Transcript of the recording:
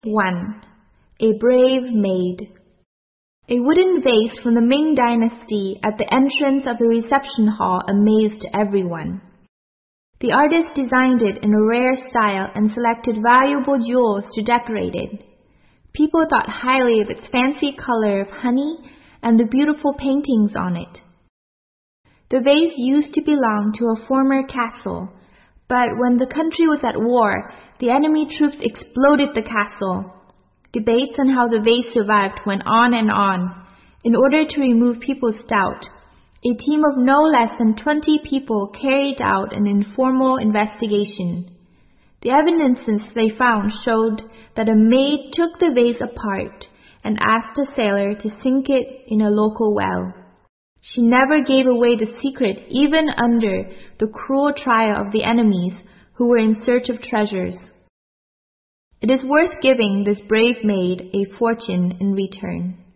1. A Brave Maid. A wooden vase from the Ming Dynasty at the entrance of the reception hall amazed everyone. The artist designed it in a rare style and selected valuable jewels to decorate it. People thought highly of its fancy color of honey and the beautiful paintings on it. The vase used to belong to a former castle, but when the country was at war, the enemy troops exploded the castle. Debates on how the vase survived went on and on. In order to remove people's doubt, a team of no less than 20 people carried out an informal investigation. The evidences they found showed that a maid took the vase apart and asked a sailor to sink it in a local well. She never gave away the secret even under the cruel trial of the enemies who were in search of treasures. It is worth giving this brave maid a fortune in return.